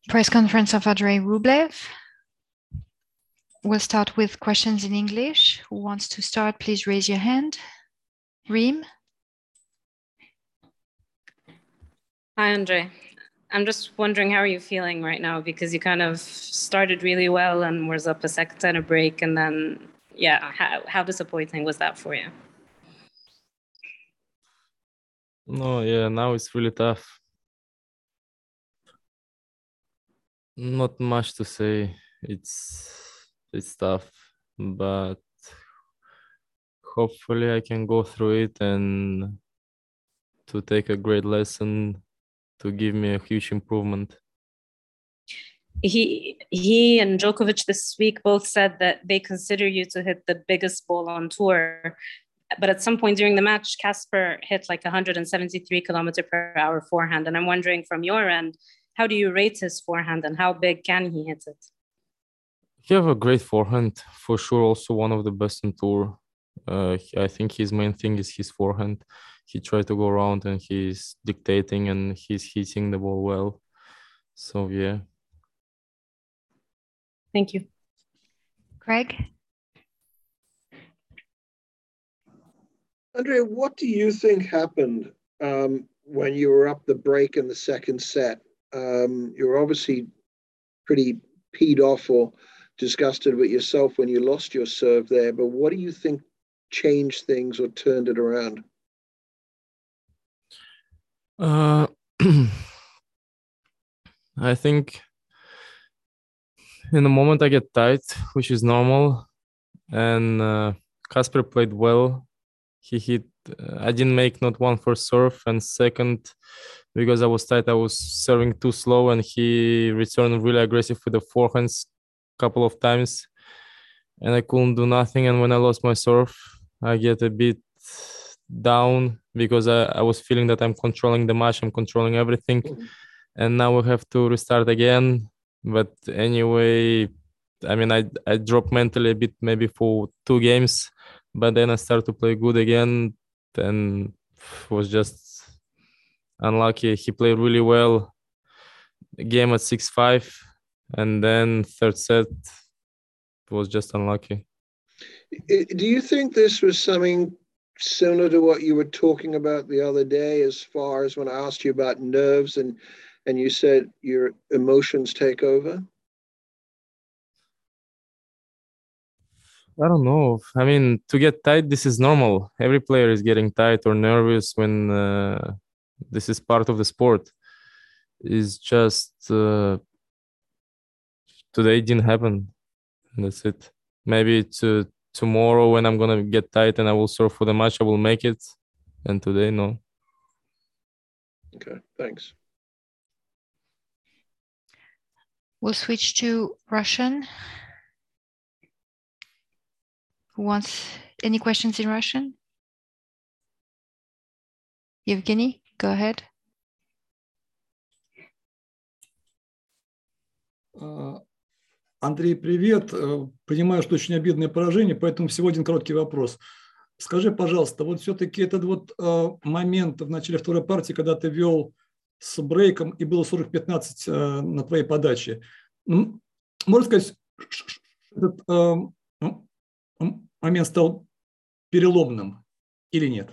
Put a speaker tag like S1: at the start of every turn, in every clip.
S1: Press conference of Andrei Rublev. We'll start with questions in English. Who wants to start? Please raise your hand. Reem?
S2: Hi, Andrei. I'm just wondering, how are you feeling right now? Because you kind of started really well and was up a second set of break. And then, yeah, how disappointing was that for you?
S3: No, yeah, now it's really tough. Not much to say. It's tough, but hopefully I can go through it and to take a great lesson to give me a huge improvement.
S2: He and Djokovic this week both said that they consider you to hit the biggest ball on tour. But at some point during the match, Casper hit like 173 kilometer per hour forehand. And I'm wondering from your end, how do you rate his forehand and how big can he hit it?
S3: He have a great forehand, for sure. Also one of the best on tour. I think his main thing is his forehand. He tried to go around and he's dictating and he's hitting the ball well. So yeah.
S2: Thank you.
S1: Greg?
S4: Andrea, what do you think happened when you were up the break in the second set? You were obviously pretty peed off or disgusted with yourself when you lost your serve there, but what do you think changed things or turned it around?
S3: I think in the moment I get tight, which is normal, and Casper played well. He hit. I didn't make not one first serve, and second, because I was tight, I was serving too slow, and he returned really aggressive with the forehands a couple of times, and I couldn't do nothing. And when I lost my serve, I get a bit down because I was feeling that I'm controlling the match, I'm controlling everything, and now we have to restart again. But anyway, I mean, I dropped mentally a bit maybe for 2 games, but then I started to play good again and was just unlucky. He played really well, game at 6-5, and then third set was just unlucky.
S4: Do you think this was something similar to what you were talking about the other day, as far as when I asked you about nerves and you said your emotions take over?
S3: I don't know. I mean, to get tight, this is normal. Every player is getting tight or nervous when this is part of the sport. It's just today it didn't happen. That's it. Maybe tomorrow when I'm gonna get tight and I will serve for the match, I will make it. And today, no.
S4: Okay, thanks.
S1: We'll switch to Russian. Who wants any questions in Russian? Evgeny, go ahead.
S5: Андрей, привет. Понимаю, что очень обидное поражение, поэтому всего один короткий вопрос. Скажи, пожалуйста, вот все-таки этот вот момент в начале второй партии, когда ты вел с брейком и было 40-15 на твоей подаче, можно сказать, этот момент стал переломным или нет?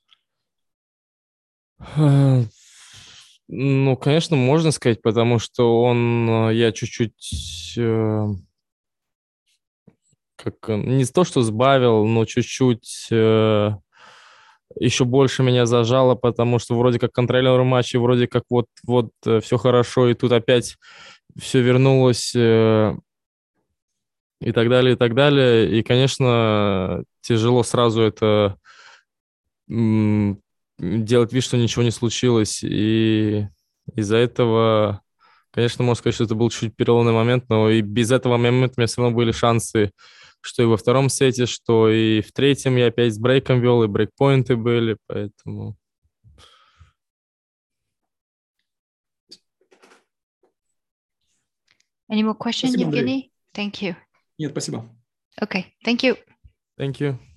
S3: Ну, конечно, можно сказать, потому что я чуть-чуть, не то что сбавил, но чуть-чуть еще больше меня зажало, потому что вроде как контролер матча, вроде как вот все хорошо, и тут опять все вернулось, и так далее, и так далее. И, конечно, тяжело сразу это делать вид, что ничего не случилось. И из-за этого, конечно, можно сказать, что это был чуть переломный момент, но и без этого момента у меня все равно были шансы, что и во втором сете, что и в третьем я опять с брейком вел, и брейкпоинты были, поэтому...
S1: Any more questions, Evgeny? Thank you.
S5: Нет, спасибо.
S1: Okay, thank you.
S3: Thank you.